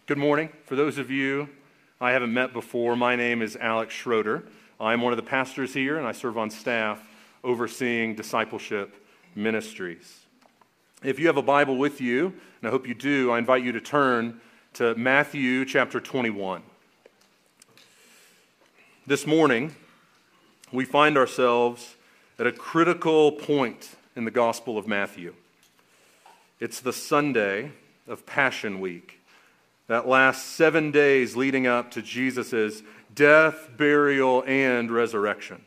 Good morning. For those of you I haven't met before, my name is Alex Schroeder. I'm one of the pastors here, and I serve on staff overseeing discipleship ministries. If you have a Bible with you, and I hope you do, I invite you to turn to Matthew chapter 21. This morning, we find ourselves at a critical point in the Gospel of Matthew. It's the Sunday of Passion Week. That last 7 days leading up to Jesus' death, burial, and resurrection.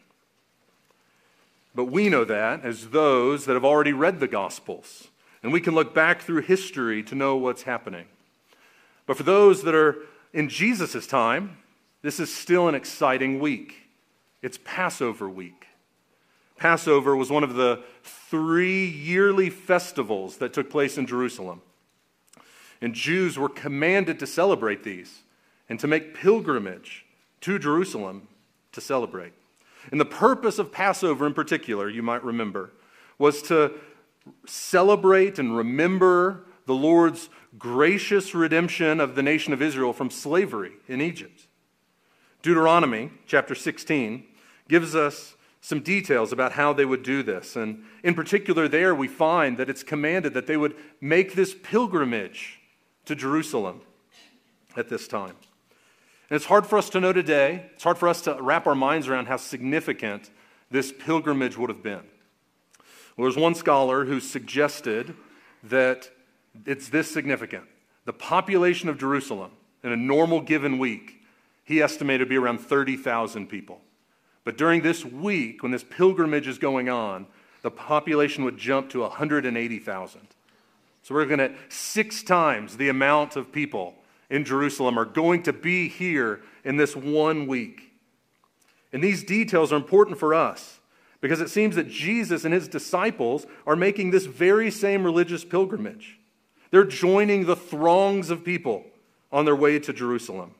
But we know that as those that have already read the Gospels, and we can look back through history to know what's happening. But for those that are in Jesus' time, this is still an exciting week. It's Passover week. Passover was one of the 3 yearly festivals that took place in Jerusalem. And Jews were commanded to celebrate these and to make pilgrimage to Jerusalem to celebrate. And the purpose of Passover in particular, you might remember, was to celebrate and remember the Lord's gracious redemption of the nation of Israel from slavery in Egypt. Deuteronomy chapter 16 gives us some details about how they would do this. And in particular there we find that it's commanded that they would make this pilgrimage to Jerusalem at this time. And it's hard for us to know today, it's hard for us to wrap our minds around how significant this pilgrimage would have been. Well, there's one scholar who suggested that it's this significant. The population of Jerusalem in a normal given week, he estimated to be around 30,000 people. But during this week, when this pilgrimage is going on, the population would jump to 180,000. So we're looking at 6 times the amount of people in Jerusalem are going to be here in this 1 week. And these details are important for us because it seems that Jesus and his disciples are making this very same religious pilgrimage. They're joining the throngs of people on their way to Jerusalem.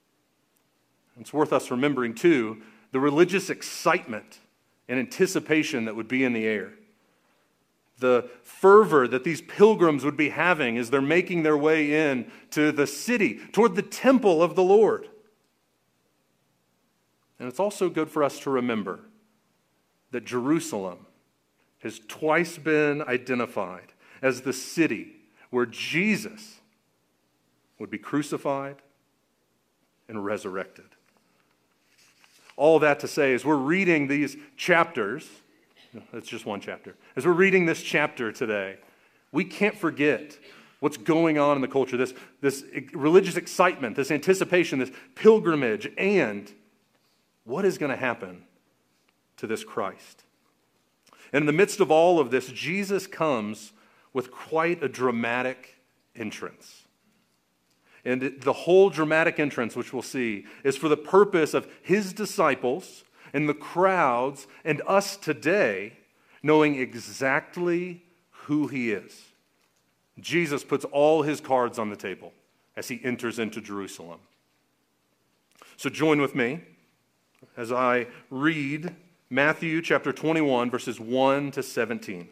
It's worth us remembering, too, the religious excitement and anticipation that would be in the air. The fervor that these pilgrims would be having as they're making their way in to the city, toward the temple of the Lord. And it's also good for us to remember that Jerusalem has twice been identified as the city where Jesus would be crucified and resurrected. All that to say, as we're reading these chapters, that's just one chapter. As we're reading this chapter today, we can't forget what's going on in the culture, this religious excitement, this anticipation, this pilgrimage, and what is going to happen to this Christ. And in the midst of all of this, Jesus comes with quite a dramatic entrance. And the whole dramatic entrance, which we'll see, is for the purpose of his disciples and the crowds and us today knowing exactly who he is. Jesus puts all his cards on the table as he enters into Jerusalem. So join with me as I read Matthew chapter 21, verses 1 to 17.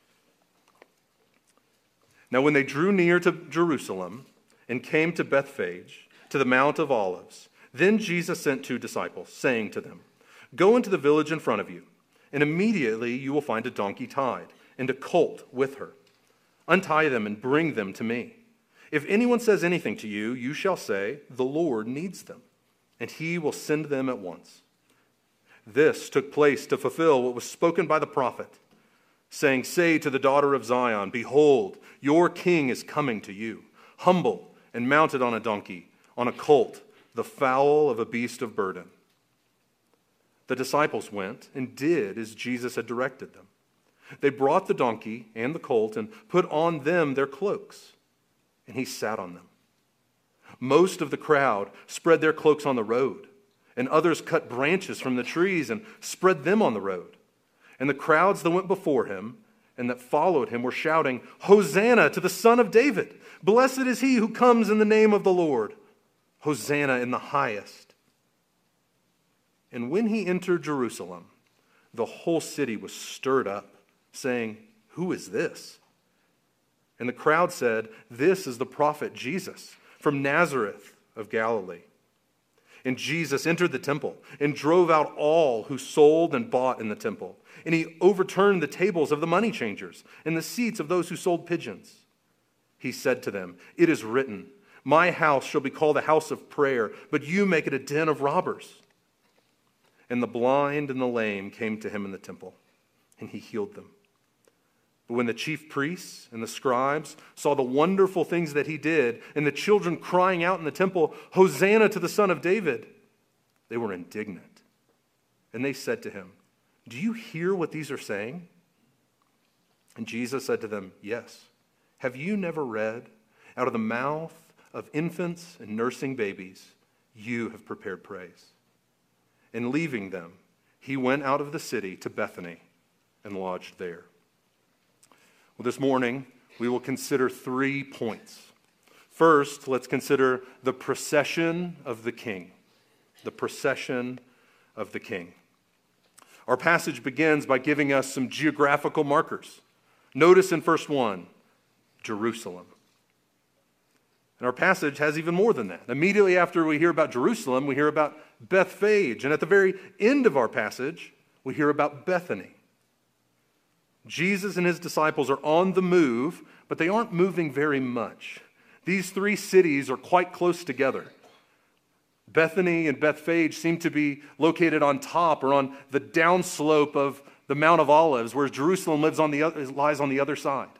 Now when they drew near to Jerusalem and came to Bethphage, to the Mount of Olives, then Jesus sent 2 disciples, saying to them, "Go into the village in front of you, and immediately you will find a donkey tied, and a colt with her. Untie them and bring them to me. If anyone says anything to you, you shall say, 'The Lord needs them,' and he will send them at once." This took place to fulfill what was spoken by the prophet, saying, "Say to the daughter of Zion, Behold, your king is coming to you, humble and mounted on a donkey, on a colt, the foal of a beast of burden." The disciples went and did as Jesus had directed them. They brought the donkey and the colt and put on them their cloaks, and he sat on them. Most of the crowd spread their cloaks on the road, and others cut branches from the trees and spread them on the road. And the crowds that went before him and that followed him were shouting, "Hosanna to the Son of David! Blessed is he who comes in the name of the Lord! Hosanna in the highest!" And when he entered Jerusalem, the whole city was stirred up, saying, "Who is this?" And the crowd said, "This is the prophet Jesus from Nazareth of Galilee. And Jesus entered the temple and drove out all who sold and bought in the temple. And he overturned the tables of the money changers and the seats of those who sold pigeons. He said to them, "It is written, 'My house shall be called a house of prayer,' but you make it a den of robbers." And the blind and the lame came to him in the temple, and he healed them. But when the chief priests and the scribes saw the wonderful things that he did, and the children crying out in the temple, "Hosanna to the Son of David," they were indignant. And they said to him, "Do you hear what these are saying?" And Jesus said to them, "Yes. Have you never read, 'Out of the mouth of infants and nursing babies, you have prepared praise'?" And leaving them, he went out of the city to Bethany and lodged there. Well, this morning, we will consider 3 points. First, let's consider the procession of the king. The procession of the king. Our passage begins by giving us some geographical markers. Notice in verse 1, Jerusalem. And our passage has even more than that. Immediately after we hear about Jerusalem, we hear about Bethphage. And at the very end of our passage, we hear about Bethany. Jesus and his disciples are on the move, but they aren't moving very much. These 3 cities are quite close together. Bethany and Bethphage seem to be located on top or on the downslope of the Mount of Olives, whereas Jerusalem lies on the other side.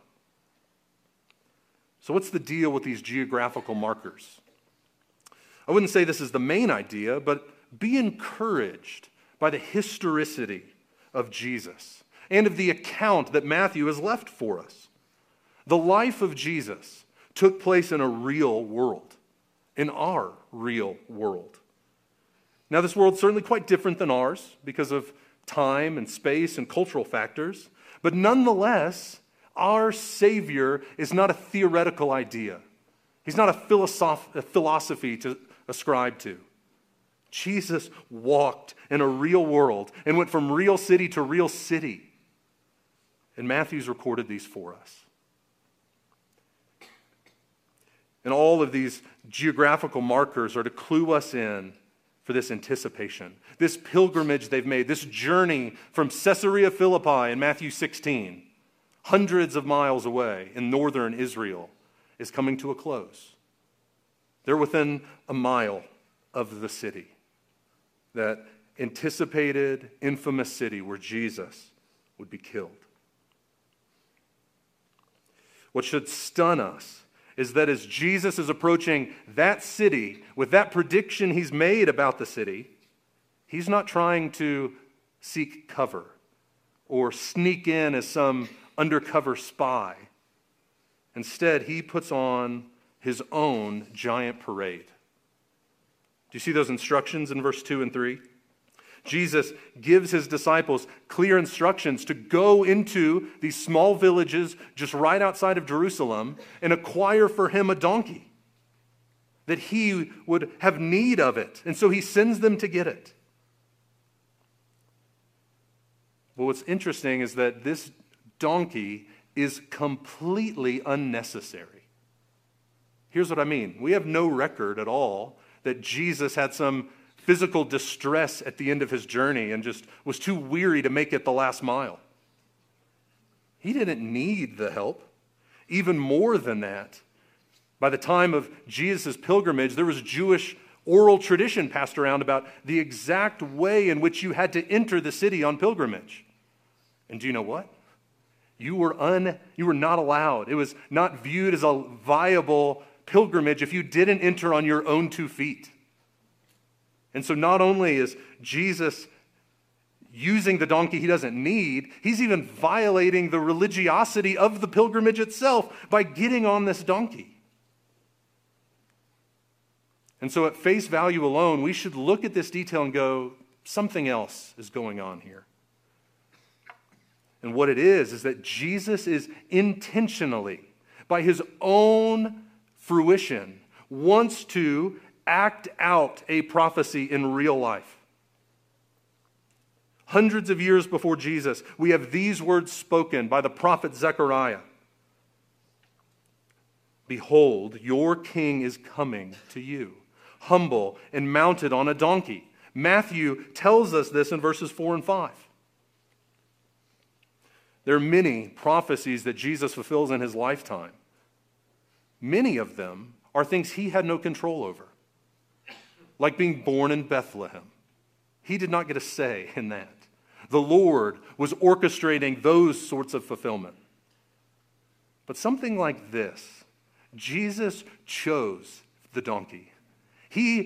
So what's the deal with these geographical markers? I wouldn't say this is the main idea, but be encouraged by the historicity of Jesus and of the account that Matthew has left for us. The life of Jesus took place in a real world, in our real world. Now, this world's certainly quite different than ours because of time and space and cultural factors, but nonetheless, our Savior is not a theoretical idea. He's not a philosophy to ascribe to. Jesus walked in a real world and went from real city to real city. And Matthew's recorded these for us. And all of these geographical markers are to clue us in for this anticipation, this pilgrimage they've made, this journey from Caesarea Philippi in Matthew 16, hundreds of miles away in northern Israel, is coming to a close. They're within a mile of the city, that anticipated, infamous city where Jesus would be killed. What should stun us is that as Jesus is approaching that city with that prediction he's made about the city, he's not trying to seek cover or sneak in as some undercover spy. Instead, he puts on his own giant parade. Do you see those instructions in verse 2 and 3? Jesus gives his disciples clear instructions to go into these small villages just right outside of Jerusalem and acquire for him a donkey, that he would have need of it. And so he sends them to get it. But what's interesting is that this donkey is completely unnecessary. Here's what I mean. We have no record at all that Jesus had some physical distress at the end of his journey and just was too weary to make it the last mile. He didn't need the help. Even more than that, by the time of Jesus' pilgrimage, there was Jewish oral tradition passed around about the exact way in which you had to enter the city on pilgrimage. And do you know what? You were not allowed. It was not viewed as a viable pilgrimage if you didn't enter on your own 2 feet. And so not only is Jesus using the donkey he doesn't need, he's even violating the religiosity of the pilgrimage itself by getting on this donkey. And so at face value alone, we should look at this detail and go, something else is going on here. And what it is that Jesus is intentionally, by his own fruition, wants to act out a prophecy in real life. Hundreds of years before Jesus, we have these words spoken by the prophet Zechariah. Behold, your king is coming to you, humble and mounted on a donkey. Matthew tells us this in verses 4 and 5. There are many prophecies that Jesus fulfills in his lifetime. Many of them are things he had no control over, like being born in Bethlehem. He did not get a say in that. The Lord was orchestrating those sorts of fulfillment. But something like this, Jesus chose the donkey. He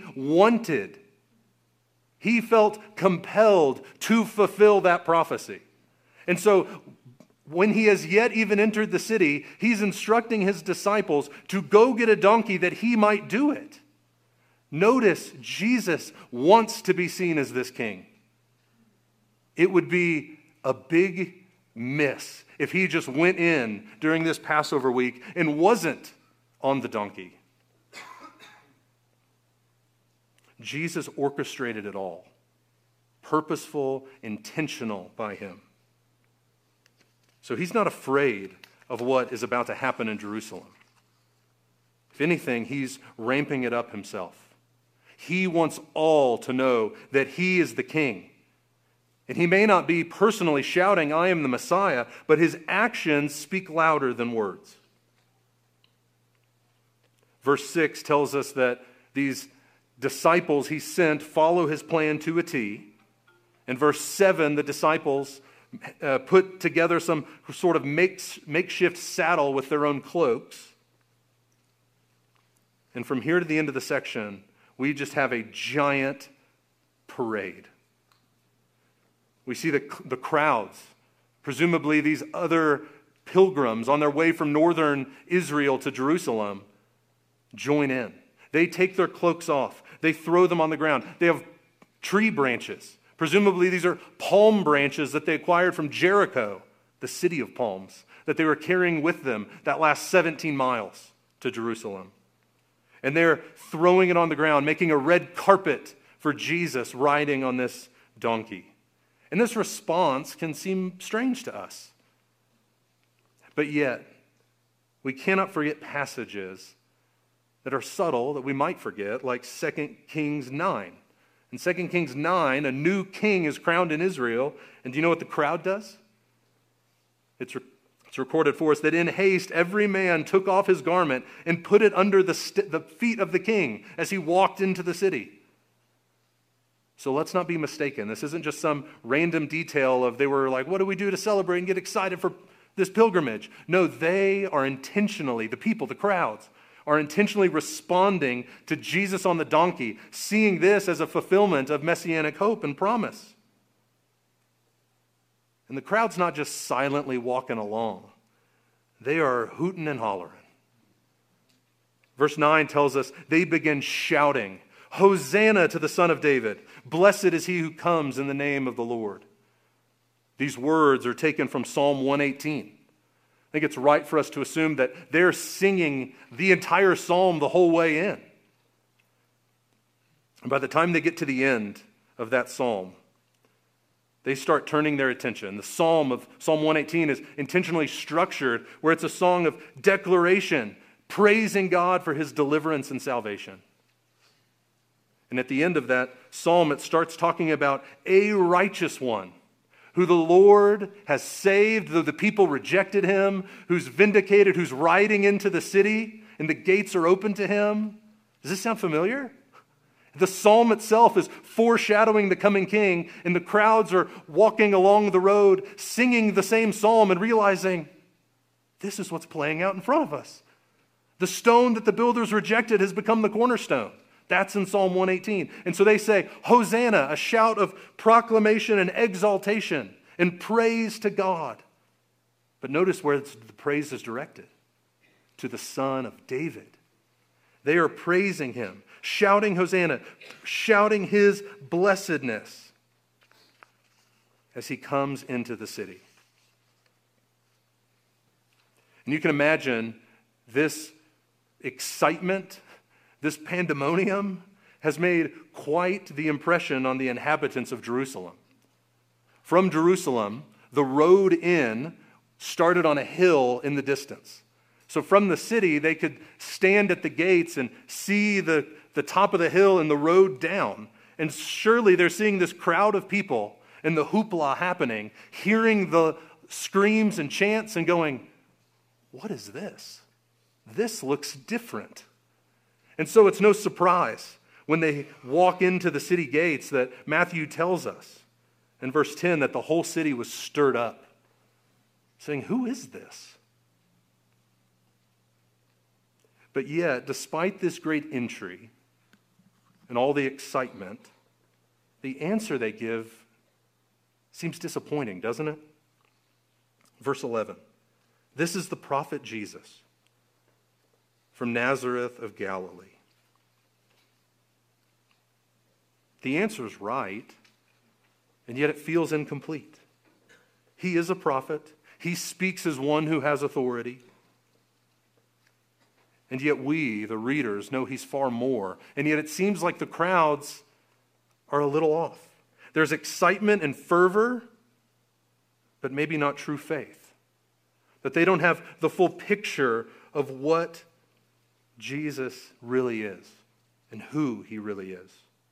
felt compelled to fulfill that prophecy. And so when he has yet even entered the city, he's instructing his disciples to go get a donkey that he might do it. Notice, Jesus wants to be seen as this king. It would be a big miss if he just went in during this Passover week and wasn't on the donkey. Jesus orchestrated it all, purposeful, intentional by him. So he's not afraid of what is about to happen in Jerusalem. If anything, he's ramping it up himself. He wants all to know that he is the king. And he may not be personally shouting, "I am the Messiah," but his actions speak louder than words. Verse 6 tells us that these disciples he sent follow his plan to a T. In verse 7, the disciples put together some sort of makeshift saddle with their own cloaks. And from here to the end of the section, we just have a giant parade. We see the crowds, presumably these other pilgrims on their way from northern Israel to Jerusalem, join in. They take their cloaks off. They throw them on the ground. They have tree branches. Presumably these are palm branches that they acquired from Jericho, the city of palms, that they were carrying with them that last 17 miles to Jerusalem. And they're throwing it on the ground, making a red carpet for Jesus riding on this donkey. And this response can seem strange to us. But yet, we cannot forget passages that are subtle, that we might forget, like 2 Kings 9. In 2 Kings 9, a new king is crowned in Israel. And do you know what the crowd does? It's recorded for us that in haste, every man took off his garment and put it under the feet of the king as he walked into the city. So let's not be mistaken. This isn't just some random detail of they were like, what do we do to celebrate and get excited for this pilgrimage? No, they are intentionally, the people, the crowds, are intentionally responding to Jesus on the donkey, seeing this as a fulfillment of messianic hope and promise. And the crowd's not just silently walking along. They are hooting and hollering. Verse 9 tells us they begin shouting, "Hosanna to the Son of David. Blessed is he who comes in the name of the Lord." These words are taken from Psalm 118. I think it's right for us to assume that they're singing the entire psalm the whole way in. And by the time they get to the end of that psalm, they start turning their attention. The psalm of Psalm 118 is intentionally structured where it's a song of declaration, praising God for his deliverance and salvation. And at the end of that psalm, it starts talking about a righteous one, who the Lord has saved, though the people rejected him, who's vindicated, who's riding into the city, and the gates are open to him. Does this sound familiar? The psalm itself is foreshadowing the coming king, and the crowds are walking along the road, singing the same psalm and realizing this is what's playing out in front of us. The stone that the builders rejected has become the cornerstone. That's in Psalm 118. And so they say, Hosanna, a shout of proclamation and exaltation and praise to God. But notice where the praise is directed. To the Son of David. They are praising him, shouting Hosanna, shouting his blessedness as he comes into the city. And you can imagine this excitement, this pandemonium has made quite the impression on the inhabitants of Jerusalem. From Jerusalem, the road in started on a hill in the distance. So from the city, they could stand at the gates and see the top of the hill and the road down. And surely they're seeing this crowd of people and the hoopla happening, hearing the screams and chants and going, what is this? This looks different. And so it's no surprise when they walk into the city gates that Matthew tells us in verse 10 that the whole city was stirred up, saying, who is this? But yet, despite this great entry and all the excitement, the answer they give seems disappointing, doesn't it? Verse 11, this is the prophet Jesus from Nazareth of Galilee. The answer is right, and yet it feels incomplete. He is a prophet. He speaks as one who has authority. And yet we, the readers, know he's far more. And yet it seems like the crowds are a little off. There's excitement and fervor, but maybe not true faith. That they don't have the full picture of what Jesus really is and who he really is.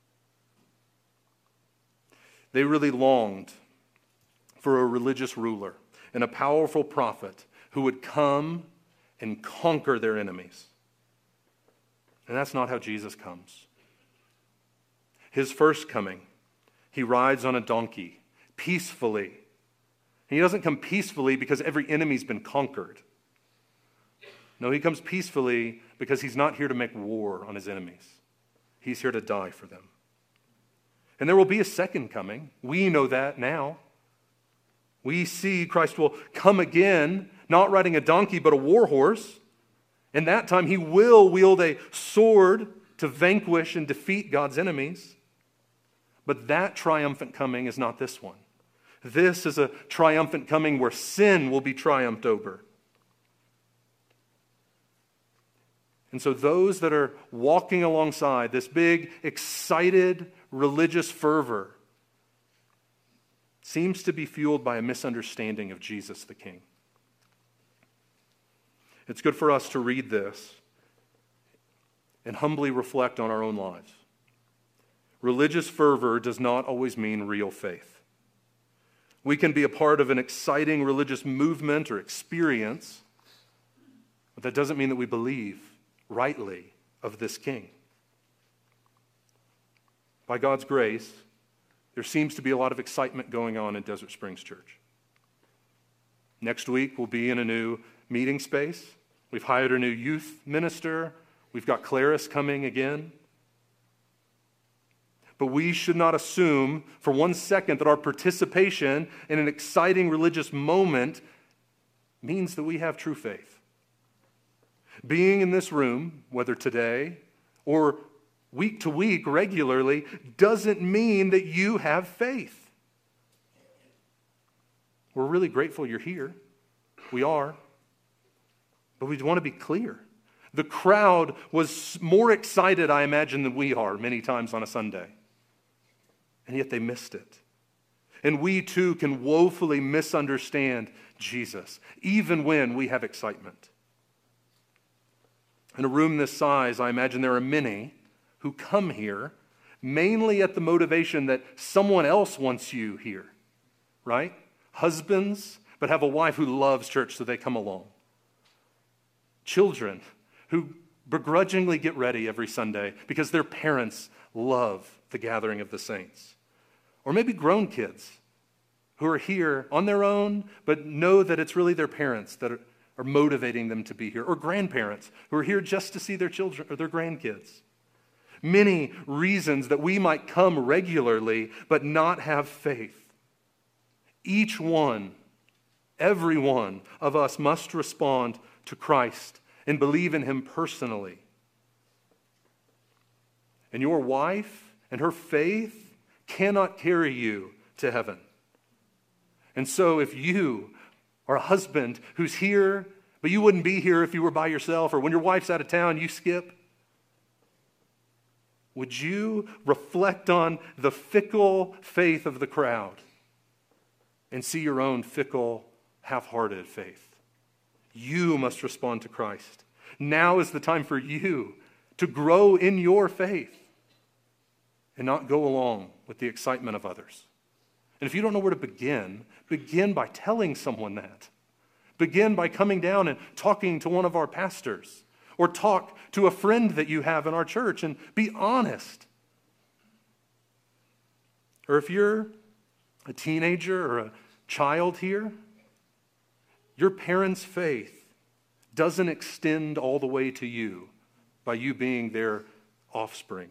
They really longed for a religious ruler and a powerful prophet who would come and conquer their enemies. And that's not how Jesus comes. His first coming, he rides on a donkey, peacefully. He doesn't come peacefully because every enemy's been conquered. No, he comes peacefully because he's not here to make war on his enemies. He's here to die for them. And there will be a second coming. We know that now. We see Christ will come again, not riding a donkey, but a war horse. And that time he will wield a sword to vanquish and defeat God's enemies. But that triumphant coming is not this one. This is a triumphant coming where sin will be triumphed over. And so those that are walking alongside this big, excited religious fervor seems to be fueled by a misunderstanding of Jesus the King. It's good for us to read this and humbly reflect on our own lives. Religious fervor does not always mean real faith. We can be a part of an exciting religious movement or experience, but that doesn't mean that we believe rightly of this King. By God's grace, there seems to be a lot of excitement going on in Desert Springs Church. Next week, we'll be in a new meeting space. We've hired a new youth minister. We've got Claris coming again. But we should not assume for 1 second that our participation in an exciting religious moment means that we have true faith. Being in this room, whether today or week to week regularly, doesn't mean that you have faith. We're really grateful you're here. We are. But we want to be clear. The crowd was more excited, I imagine, than we are many times on a Sunday. And yet they missed it. And we too can woefully misunderstand Jesus, even when we have excitement. In a room this size, I imagine there are many who come here mainly at the motivation that someone else wants you here, right? Husbands, but have a wife who loves church, so they come along. Children who begrudgingly get ready every Sunday because their parents love the gathering of the saints. Or maybe grown kids who are here on their own, but know that it's really their parents that are motivating them to be here. Or grandparents who are here just to see their children or their grandkids. Many reasons that we might come regularly but not have faith. Each one, every one of us must respond to Christ and believe in him personally. And your wife and her faith cannot carry you to heaven. And so if you are a husband who's here, but you wouldn't be here if you were by yourself, or when your wife's out of town, you skip, would you reflect on the fickle faith of the crowd and see your own fickle, half-hearted faith? You must respond to Christ. Now is the time for you to grow in your faith and not go along with the excitement of others. And if you don't know where to begin, begin by telling someone that. Begin by coming down and talking to one of our pastors, or talk to a friend that you have in our church and be honest. Or if you're a teenager or a child here, your parents' faith doesn't extend all the way to you by you being their offspring.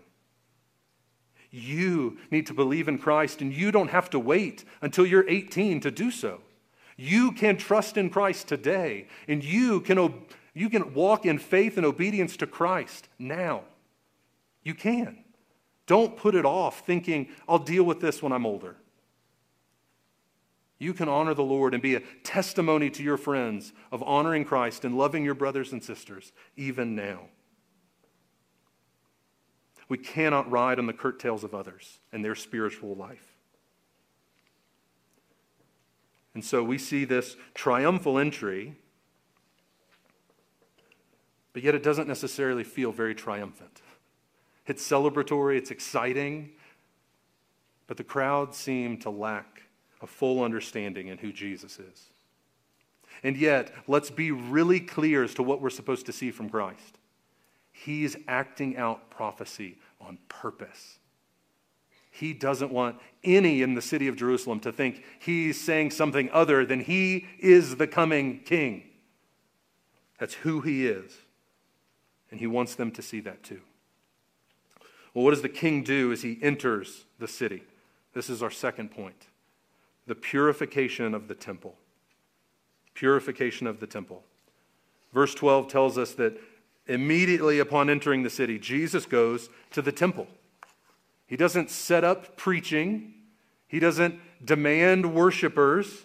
You need to believe in Christ, and you don't have to wait until you're 18 to do so. You can trust in Christ today, and you can walk in faith and obedience to Christ now. You can. Don't put it off thinking, I'll deal with this when I'm older. You can honor the Lord and be a testimony to your friends of honoring Christ and loving your brothers and sisters even now. We cannot ride on the coattails of others and their spiritual life. And so we see this triumphal entry, but yet it doesn't necessarily feel very triumphant. It's celebratory, it's exciting, but the crowd seem to lack a full understanding in who Jesus is. And yet, let's be really clear as to what we're supposed to see from Christ. He's acting out prophecy on purpose. He doesn't want any in the city of Jerusalem to think he's saying something other than he is the coming king. That's who he is. And he wants them to see that too. Well, what does the king do as he enters the city? This is our second point. The purification of the temple. Purification of the temple. Verse 12 tells us that immediately upon entering the city, Jesus goes to the temple. He doesn't set up preaching. He doesn't demand worshipers.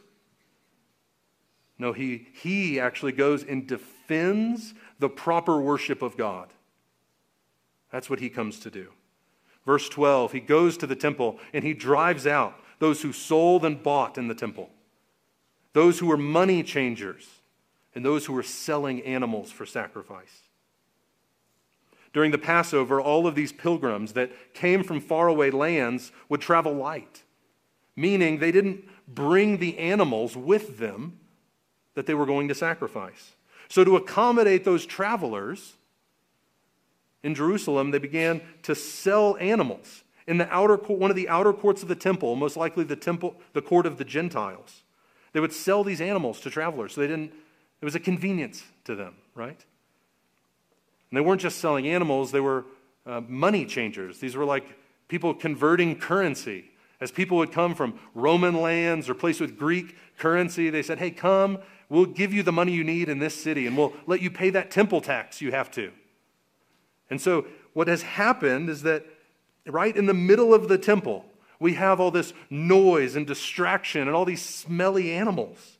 No, he actually goes and defends the proper worship of God. That's what he comes to do. Verse 12, he goes to the temple and he drives out those who sold and bought in the temple, those who were money changers, and those who were selling animals for sacrifice. During the Passover, all of these pilgrims that came from faraway lands would travel light, meaning they didn't bring the animals with them that they were going to sacrifice. So to accommodate those travelers in Jerusalem, they began to sell animals in the outer one of the outer courts of the temple, most likely the court of the Gentiles. They would sell these animals to travelers. So it was a convenience to them, right? And they weren't just selling animals, they were money changers. These were like people converting currency. As people would come from Roman lands or places with Greek currency, they said, hey, come, we'll give you the money you need in this city, and we'll let you pay that temple tax you have to. And so what has happened is that right in the middle of the temple, we have all this noise and distraction and all these smelly animals.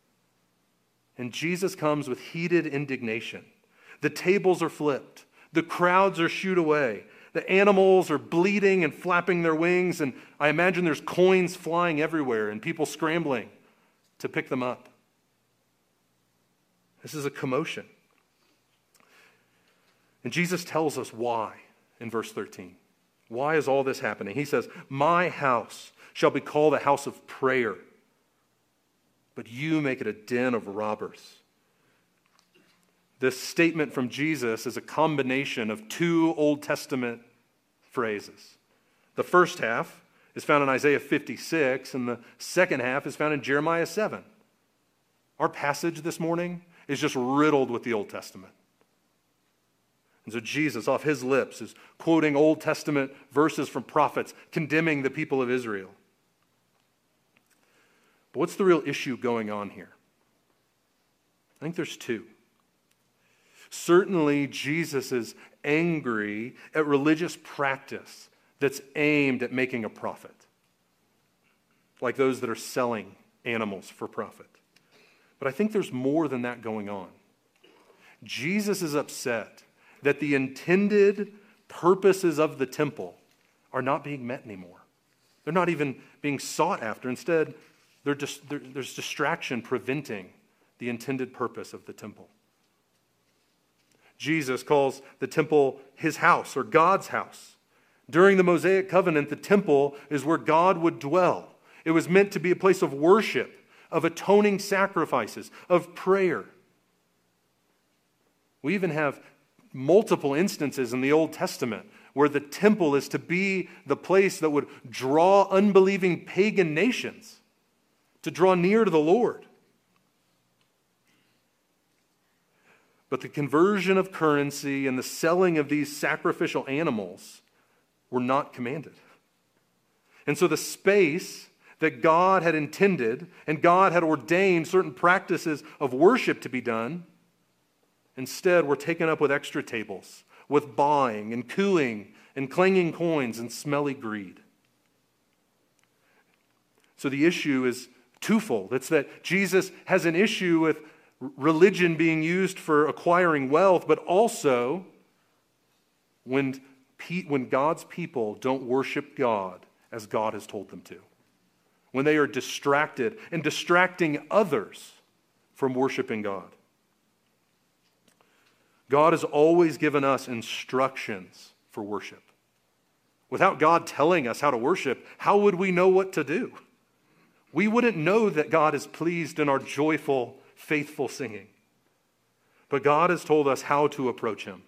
And Jesus comes with heated indignation. The tables are flipped. The crowds are shooed away. The animals are bleating and flapping their wings, and I imagine there's coins flying everywhere and people scrambling to pick them up. This is a commotion. And Jesus tells us why in verse 13. Why is all this happening? He says, my house shall be called a house of prayer, but you make it a den of robbers. This statement from Jesus is a combination of two Old Testament phrases. The first half is found in Isaiah 56, and the second half is found in Jeremiah 7. Our passage this morning is just riddled with the Old Testament. And so Jesus, off his lips, is quoting Old Testament verses from prophets, condemning the people of Israel. But what's the real issue going on here? I think there's two. Certainly, Jesus is angry at religious practice that's aimed at making a profit, like those that are selling animals for profit. But I think there's more than that going on. Jesus is upset that the intended purposes of the temple are not being met anymore. They're not even being sought after. Instead, there's distraction preventing the intended purpose of the temple. Jesus calls the temple his house or God's house. During the Mosaic covenant, the temple is where God would dwell. It was meant to be a place of worship, of atoning sacrifices, of prayer. We even have multiple instances in the Old Testament where the temple is to be the place that would draw unbelieving pagan nations to draw near to the Lord. But the conversion of currency and the selling of these sacrificial animals were not commanded. And so the space that God had intended and God had ordained certain practices of worship to be done, instead were taken up with extra tables, with buying and cooing and clanging coins and smelly greed. So the issue is twofold. It's that Jesus has an issue with religion being used for acquiring wealth, but also when God's people don't worship God as God has told them to. When they are distracted and distracting others from worshiping God. God has always given us instructions for worship. Without God telling us how to worship, how would we know what to do? We wouldn't know that God is pleased in our joyful, faithful singing. But God has told us how to approach Him.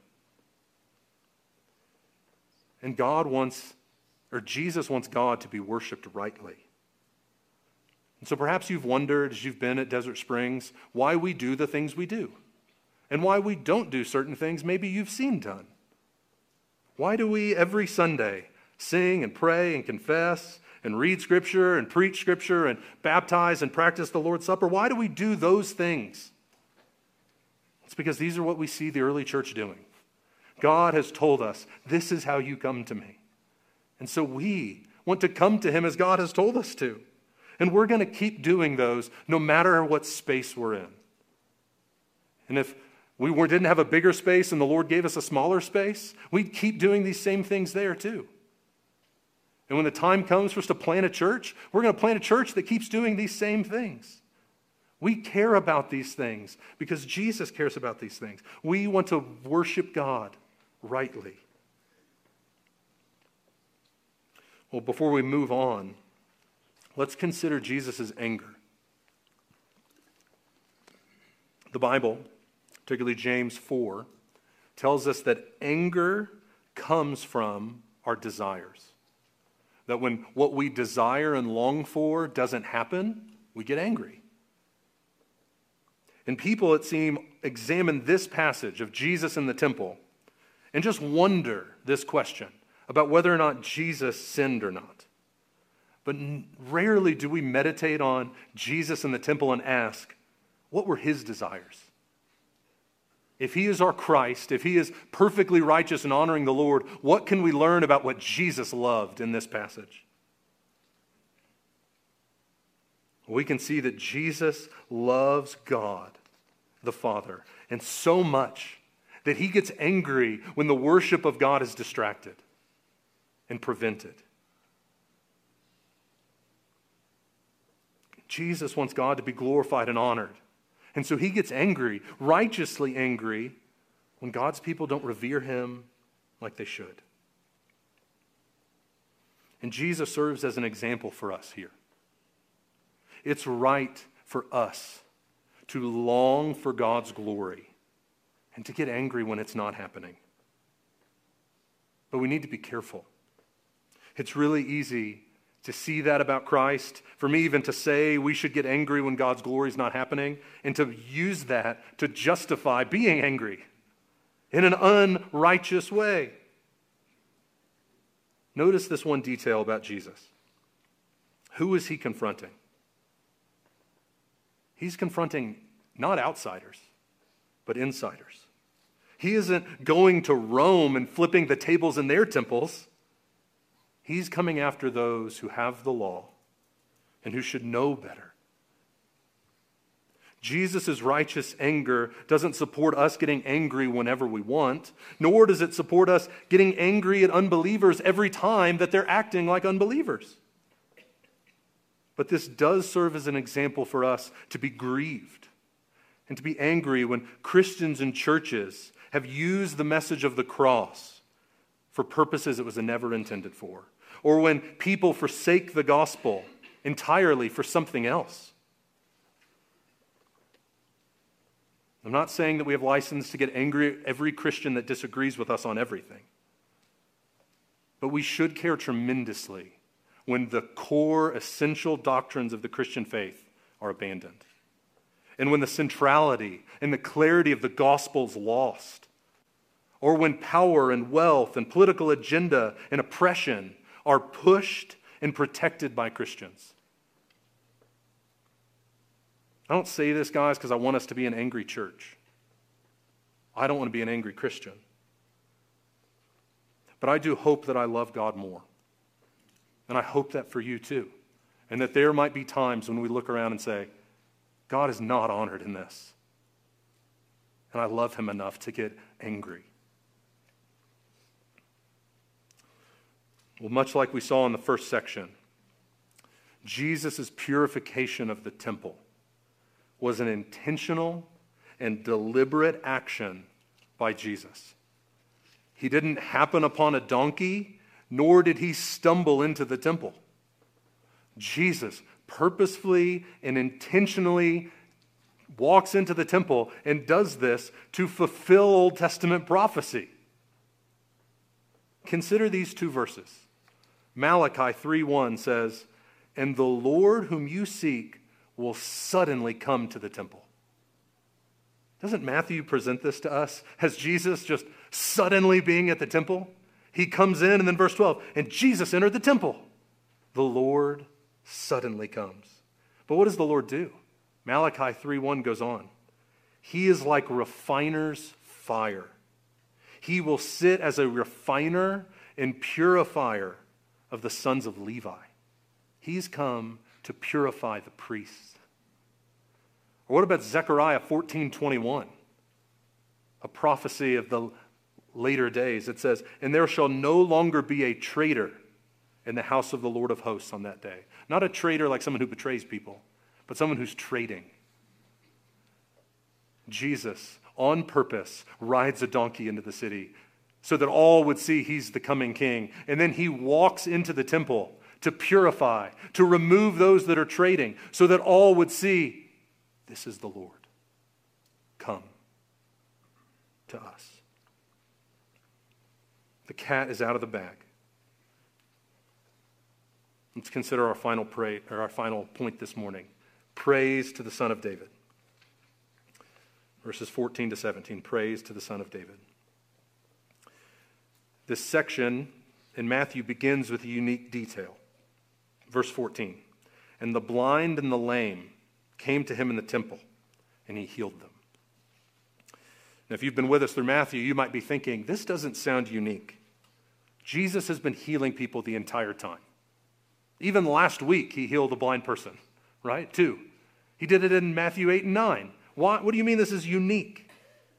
And Jesus wants God to be worshiped rightly. And so perhaps you've wondered, as you've been at Desert Springs, why we do the things we do. And why we don't do certain things maybe you've seen done. Why do we every Sunday sing and pray and confess and read Scripture and preach Scripture and baptize and practice the Lord's Supper? Why do we do those things? It's because these are what we see the early church doing. God has told us, this is how you come to me. And so we want to come to Him as God has told us to. And we're going to keep doing those no matter what space we're in. And if we didn't have a bigger space and the Lord gave us a smaller space, we'd keep doing these same things there too. And when the time comes for us to plant a church, we're going to plant a church that keeps doing these same things. We care about these things because Jesus cares about these things. We want to worship God rightly. Well, before we move on, let's consider Jesus' anger. The Bible, particularly James 4, tells us that anger comes from our desires. That when what we desire and long for doesn't happen, we get angry. And people, it seems, examine this passage of Jesus in the temple and just wonder this question about whether or not Jesus sinned or not. But rarely do we meditate on Jesus in the temple and ask, what were His desires? If He is our Christ, if He is perfectly righteous and honoring the Lord, what can we learn about what Jesus loved in this passage? We can see that Jesus loves God, the Father, and so much that He gets angry when the worship of God is distracted and prevented. Jesus wants God to be glorified and honored. And so He gets angry, righteously angry, when God's people don't revere Him like they should. And Jesus serves as an example for us here. It's right for us to long for God's glory and to get angry when it's not happening. But we need to be careful. It's really easy to see that about Christ, for me even to say we should get angry when God's glory is not happening, and to use that to justify being angry in an unrighteous way. Notice this one detail about Jesus. Who is He confronting? He's confronting not outsiders, but insiders. He isn't going to Rome and flipping the tables in their temples. He's coming after those who have the law and who should know better. Jesus' righteous anger doesn't support us getting angry whenever we want, nor does it support us getting angry at unbelievers every time that they're acting like unbelievers. But this does serve as an example for us to be grieved and to be angry when Christians and churches have used the message of the cross for purposes it was never intended for, or when people forsake the gospel entirely for something else. I'm not saying that we have license to get angry at every Christian that disagrees with us on everything. But we should care tremendously when the core, essential doctrines of the Christian faith are abandoned. And when the centrality and the clarity of the gospel is lost. Or when power and wealth and political agenda and oppression are pushed and protected by Christians. I don't say this, guys, because I want us to be an angry church. I don't want to be an angry Christian. But I do hope that I love God more. And I hope that for you too. And that there might be times when we look around and say, God is not honored in this. And I love him enough to get angry. Well, much like we saw in the first section, Jesus' purification of the temple was an intentional and deliberate action by Jesus. He didn't happen upon a donkey, nor did he stumble into the temple. Jesus purposefully and intentionally walks into the temple and does this to fulfill Old Testament prophecy. Consider these two verses. Malachi 3:1 says, "And the Lord whom you seek will suddenly come to the temple." Doesn't Matthew present this to us as Jesus just suddenly being at the temple? He comes in, and then verse 12, and Jesus entered the temple. The Lord suddenly comes. But what does the Lord do? Malachi 3:1 goes on. He is like refiner's fire. He will sit as a refiner and purifier of the sons of Levi. He's come to purify the priests. Or what about Zechariah 14:21? A prophecy of the later days. It says, "And there shall no longer be a traitor in the house of the Lord of hosts on that day." Not a traitor like someone who betrays people, but someone who's trading. Jesus, on purpose, rides a donkey into the city so that all would see he's the coming king. And then he walks into the temple to purify, to remove those that are trading, so that all would see, this is the Lord. Come to us. The cat is out of the bag. Let's consider our final point this morning. Praise to the Son of David. Verses 14 to 17. Praise to the Son of David. This section in Matthew begins with a unique detail. Verse 14. "And the blind and the lame came to him in the temple, and he healed them." Now, if you've been with us through Matthew, you might be thinking, this doesn't sound unique. Jesus has been healing people the entire time. Even last week, he healed a blind person, right? 2. He did it in Matthew 8 and 9. What do you mean this is unique?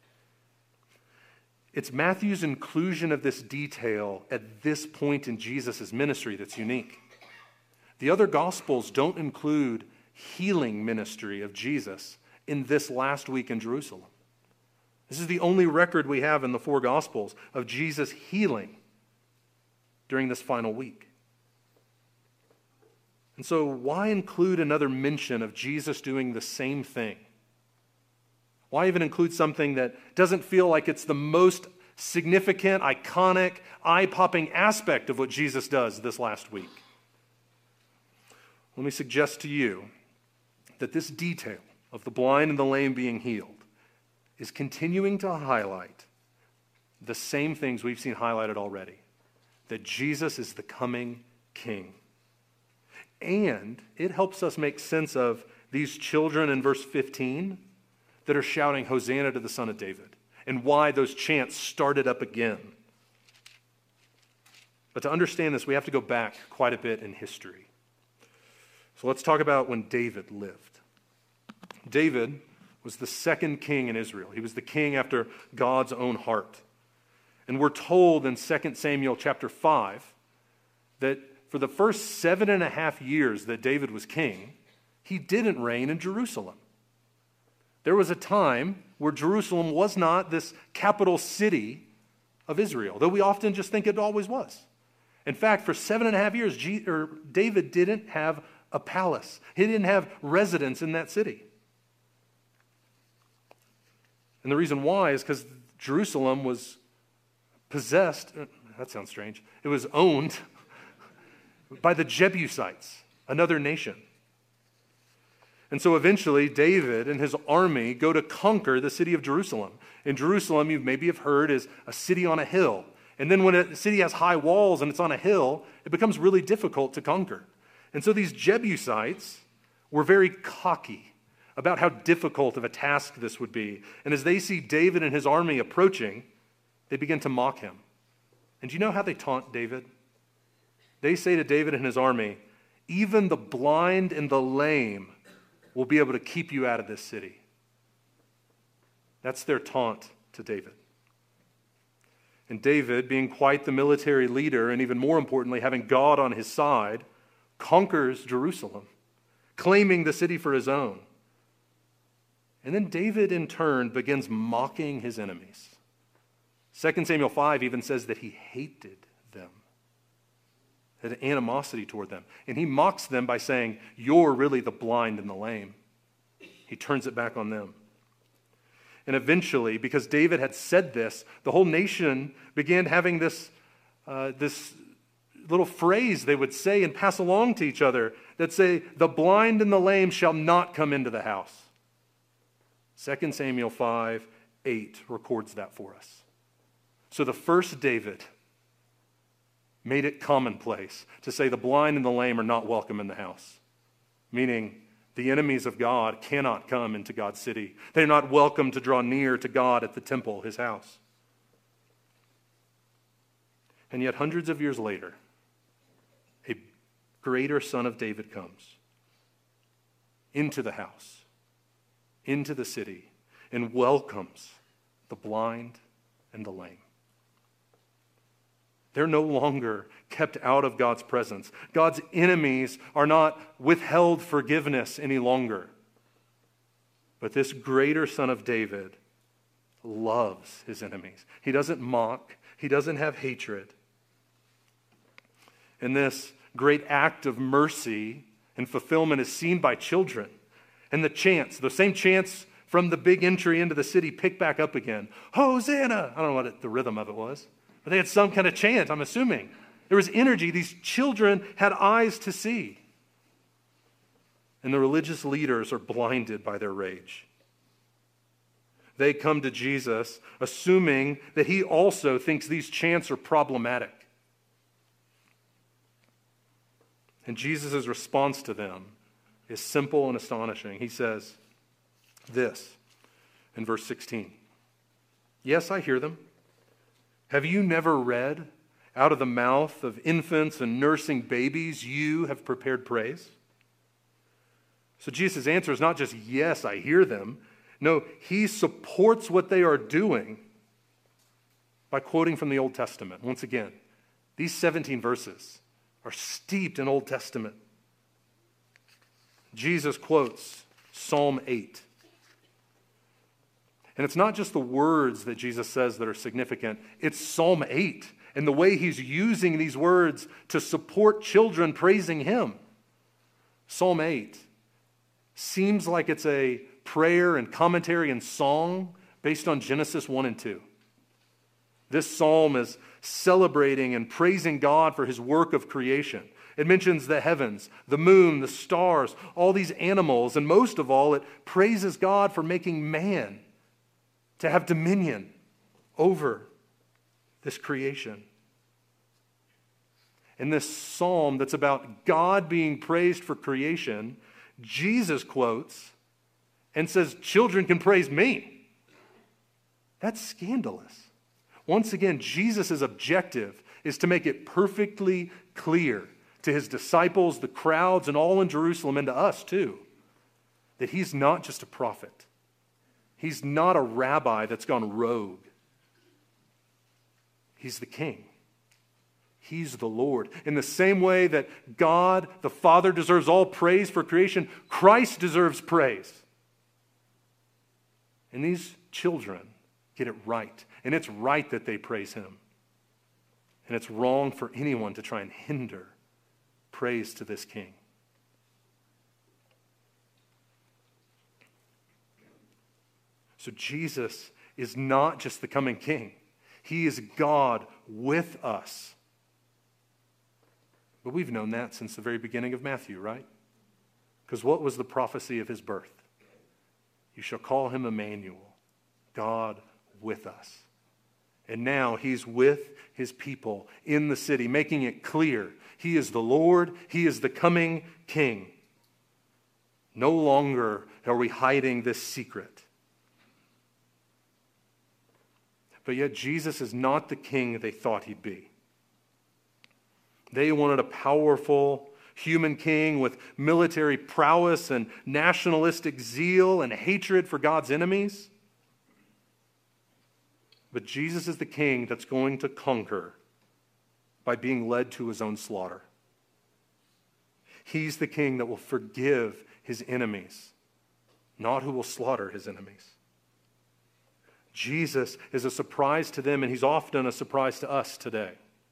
It's Matthew's inclusion of this detail at this point in Jesus' ministry that's unique. The other Gospels don't include healing ministry of Jesus in this last week in Jerusalem. This is the only record we have in the 4 Gospels of Jesus healing during this final week. And so why include another mention of Jesus doing the same thing? Why even include something that doesn't feel like it's the most significant, iconic, eye-popping aspect of what Jesus does this last week? Let me suggest to you that this detail of the blind and the lame being healed is continuing to highlight the same things we've seen highlighted already, that Jesus is the coming King. And it helps us make sense of these children in verse 15 that are shouting, "Hosanna to the Son of David," and why those chants started up again. But to understand this, we have to go back quite a bit in history. So let's talk about when David lived. David was the second king in Israel. He was the king after God's own heart. And we're told in 2 Samuel chapter 5 that for the first 7.5 years that David was king, he didn't reign in Jerusalem. There was a time where Jerusalem was not this capital city of Israel, though we often just think it always was. In fact, for 7.5 years, David didn't have a palace. He didn't have residence in that city. And the reason why is because Jerusalem was possessed, that sounds strange, it was owned by the Jebusites, another nation. And so eventually David and his army go to conquer the city of Jerusalem. And Jerusalem, you maybe have heard, is a city on a hill. And then when a city has high walls and it's on a hill, it becomes really difficult to conquer. And so these Jebusites were very cocky about how difficult of a task this would be. And as they see David and his army approaching, they begin to mock him. And do you know how they taunt David? They say to David and his army, even the blind and the lame will be able to keep you out of this city. That's their taunt to David. And David, being quite the military leader, and even more importantly, having God on his side, conquers Jerusalem, claiming the city for his own. And then David, in turn, begins mocking his enemies. 2 Samuel 5 even says that he hated them, had an animosity toward them. And he mocks them by saying, you're really the blind and the lame. He turns it back on them. And eventually, because David had said this, the whole nation began having this little phrase they would say and pass along to each other that say, the blind and the lame shall not come into the house. 2 Samuel 5:8 records that for us. So the first David made it commonplace to say the blind and the lame are not welcome in the house, meaning the enemies of God cannot come into God's city. They're not welcome to draw near to God at the temple, his house. And yet hundreds of years later, a greater son of David comes into the house, into the city, and welcomes the blind and the lame. They're no longer kept out of God's presence. God's enemies are not withheld forgiveness any longer. But this greater son of David loves his enemies. He doesn't mock. He doesn't have hatred. And this great act of mercy and fulfillment is seen by children. And the same chants from the big entry into the city pick back up again. Hosanna! I don't know what the rhythm of it was. But they had some kind of chant, I'm assuming. There was energy. These children had eyes to see. And the religious leaders are blinded by their rage. They come to Jesus assuming that he also thinks these chants are problematic. And Jesus' response to them is simple and astonishing. He says this in verse 16. Yes, I hear them. Have you never read, out of the mouth of infants and nursing babies, you have prepared praise? So Jesus' answer is not just, yes, I hear them. No, he supports what they are doing by quoting from the Old Testament. Once again, these 17 verses are steeped in Old Testament. Jesus quotes Psalm 8. And it's not just the words that Jesus says that are significant. It's Psalm 8 and the way he's using these words to support children praising him. Psalm 8 seems like it's a prayer and commentary and song based on Genesis 1 and 2. This psalm is celebrating and praising God for his work of creation. It mentions the heavens, the moon, the stars, all these animals, and most of all, it praises God for making man to have dominion over this creation. In this psalm that's about God being praised for creation, Jesus quotes and says, children can praise me. That's scandalous. Once again, Jesus' objective is to make it perfectly clear to his disciples, the crowds, and all in Jerusalem, and to us too, that he's not just a prophet. He's not a rabbi that's gone rogue. He's the king. He's the Lord. In the same way that God, the Father, deserves all praise for creation, Christ deserves praise. And these children get it right. And it's right that they praise him. And it's wrong for anyone to try and hinder praise to this king. So Jesus is not just the coming king. He is God with us. But we've known that since the very beginning of Matthew, right? Because what was the prophecy of his birth? You shall call him Emmanuel, God with us. And now he's with his people in the city, making it clear he is the Lord, he is the coming king. No longer are we hiding this secret. But yet Jesus is not the king they thought he'd be. They wanted a powerful human king with military prowess and nationalistic zeal and hatred for God's enemies. But Jesus is the king that's going to conquer by being led to his own slaughter. He's the king that will forgive his enemies, not who will slaughter his enemies. Jesus is a surprise to them, and he's often a surprise to us today.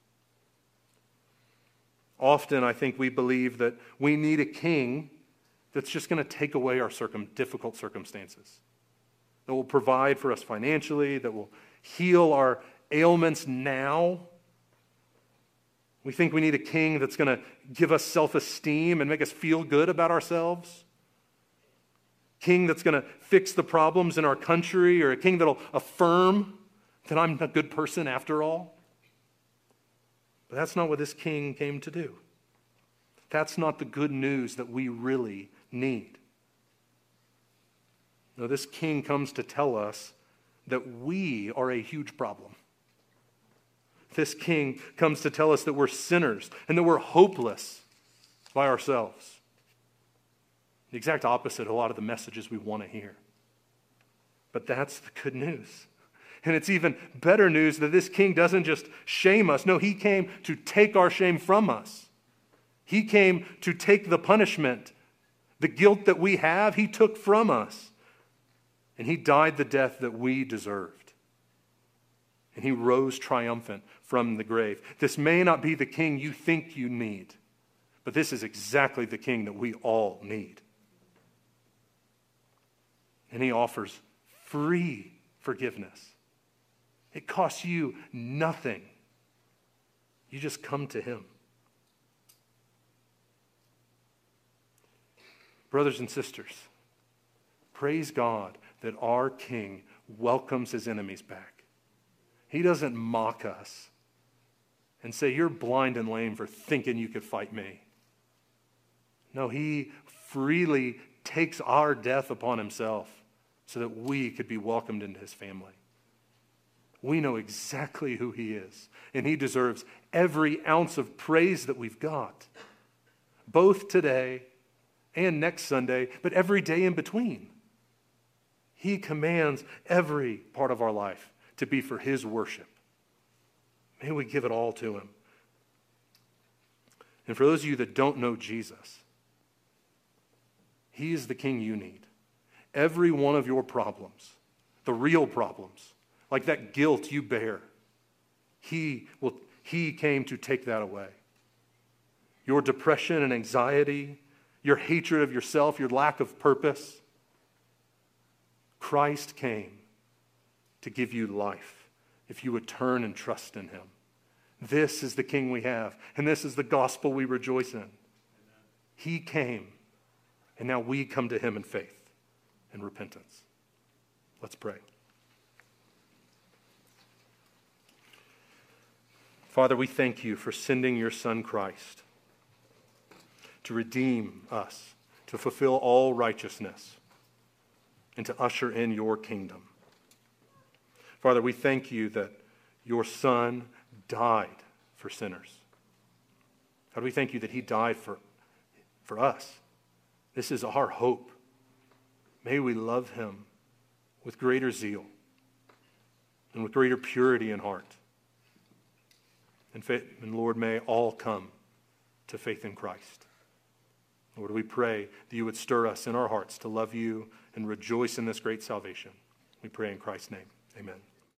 Often, I think we believe that we need a king that's just going to take away our difficult circumstances, that will provide for us financially, that will heal our ailments now. We think we need a king that's going to give us self-esteem and make us feel good about ourselves. King that's going to fix the problems in our country, or a king that'll affirm that I'm a good person after all. But that's not what this king came to do. That's not the good news that we really need. No, this king comes to tell us that we are a huge problem. This king comes to tell us that we're sinners and that we're hopeless by ourselves. The exact opposite of a lot of the messages we want to hear. But that's the good news. And it's even better news that this king doesn't just shame us. No, he came to take our shame from us. He came to take the punishment, the guilt that we have, he took from us. And he died the death that we deserved. And he rose triumphant from the grave. This may not be the king you think you need, but this is exactly the king that we all need. And he offers free forgiveness. It costs you nothing. You just come to him. Brothers and sisters, praise God that our king welcomes his enemies back. He doesn't mock us and say, you're blind and lame for thinking you could fight me. No, he freely takes our death upon himself so that we could be welcomed into his family. We know exactly who he is, and he deserves every ounce of praise that we've got, both today and next Sunday, but every day in between. He commands every part of our life to be for his worship. May we give it all to him. And for those of you that don't know Jesus, he is the king you need. Every one of your problems, the real problems, like that guilt you bear, he came to take that away. Your depression and anxiety, your hatred of yourself, your lack of purpose, Christ came to give you life if you would turn and trust in him. This is the king we have, and this is the gospel we rejoice in. He came, and now we come to him in faith and repentance. Let's pray. Father, we thank you for sending your Son Christ to redeem us, to fulfill all righteousness, and to usher in your kingdom. Father, we thank you that your Son died for sinners. God, we thank you that he died for us. This is our hope. May we love him with greater zeal and with greater purity in heart. And Lord, may all come to faith in Christ. Lord, we pray that you would stir us in our hearts to love you and rejoice in this great salvation. We pray in Christ's name. Amen.